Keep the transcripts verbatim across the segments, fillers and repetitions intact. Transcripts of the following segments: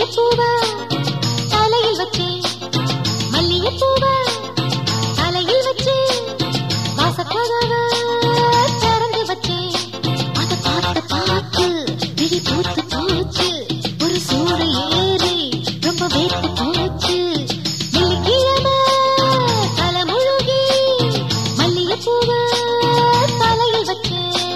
மல்லிகைப்பூவ தலையில் வச்சு மல்லிகைப்பூவ தலையில் வச்சு வாசக்கதவ திறந்து வச்சு அத பார்த்து பார்த்து விழி பூத்து போச்சு ஒரு சூடு ஏறி ரொம்ப வேத்து போச்சு வெள்ளிக்கிழமை தலை முழுகி மல்லிகைப்பூவ தலையில் வச்சு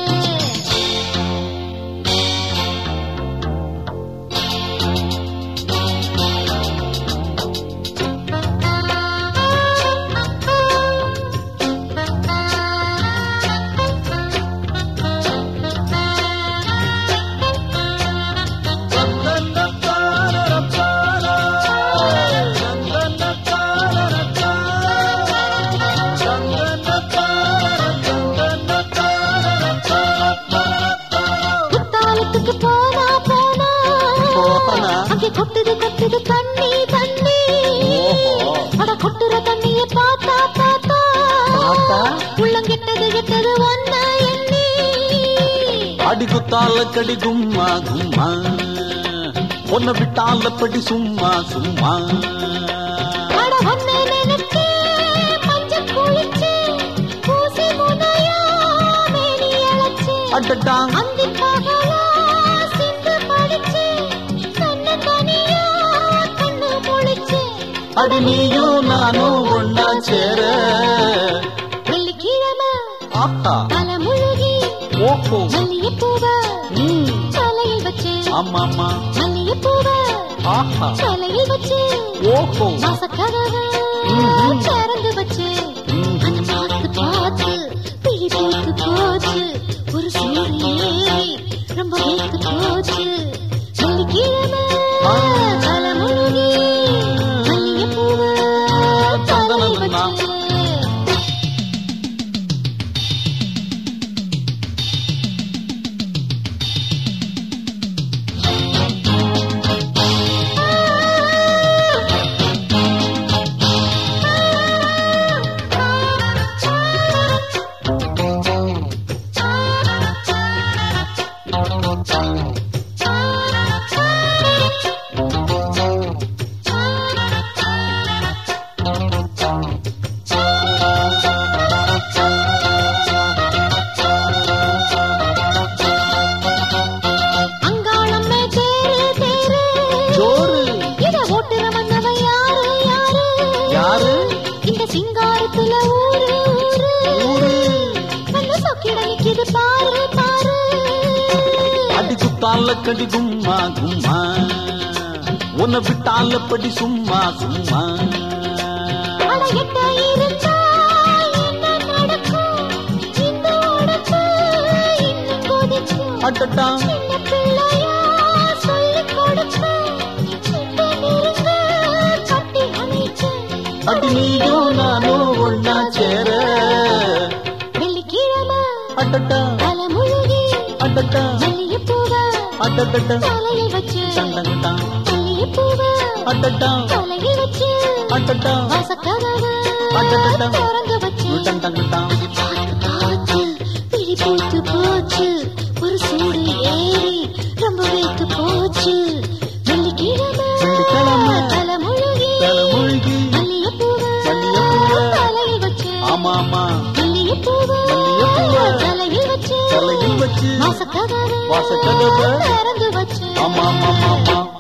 போனா போனா அங்கே கொட்டுது கொட்டுது தண்ணி தண்ணி அட கொட்டுற தண்ணியை பார்த்தா பார்த்தா உள்ளம் கெட்டது கெட்டது ஒன்ன எண்ணி அடி குத்தால கடி கும்மா கும்மா ஒன்ன விட்டால படி சும்மா சும்மா அட ஒன்ன நினைச்சு மஞ்ச குளிச்சு பூசி முனையா மேனி அழைச்சு அடடா அந்தி பகலா அடி நீயும் நானும் ஒன்னா சேர வெள்ளிக்கிழமை ஆஹா தலை முழுகி ஓஹோ மல்லிகைப்பூவ தலையில் வச்சு ஆமாமா மல்லிகைப்பூவ ஆஹா தலையில் வச்சு ஓஹோ வாசக்கதவ திறந்து வச்சு அந்த பார்த்து பார்த்து பிழி பூத்து போச்சு ஒரு சூடு ஏறி ரொம்ப வேத்து போச்சு வெள்ளிக்கிழமை தலை முழுகி இந்த சிங்காரத்துல ஊரு ஊரு நல்ல சொக்கிட நிக்குது பாரு பாரு அடி குத்தால கடி கும்மா கும்மா உன்னை விட்டால படி சும்மா சும்மா அட எட்ட இருந்தா என்ன நடக்கும் இந்த உடம்பு இன்னும் கொதிக்கும் அடடா சின்ன பிள்ளையா சொல்லிக் கொடுப்பேன் கிட்ட நெருங்க கட்டி அணைச்சு அடி நீயும் நானும் ஒன்னா சேர வெள்ளிக்கிழமை அடடா தலை முழுகி அடடா மல்லிகைப்பூவ அடடா தலையில் வச்சு தண்டங்கடா மல்லிகைப்பூவ அடடா தலையில் வச்சு அடடா வாசக்கதவ அடடா திறந்து வச்சு தண்டங்கடா பார்த்து பார்த்து பிழி பூத்து போச்சு ஒரு சூடு ஏறி ரொம்ப வேத்து போச்சு வெள்ளிக்கிழமை வெள்ளிக்கிழமை தலை முழுகி தலை முழுகி மல்லிகைப்பூவ மல்லிகைப்பூவ தலையில் வச்சு ஆமா ஆமா மல்லிகைப்பூவ மல்லிகைப்பூவ தலையில் வச்சு தலையில் வச்சு வாசக்கதவ வாசக்கதவ திறந்து வச்சு ஆமா ஆமா ஆமா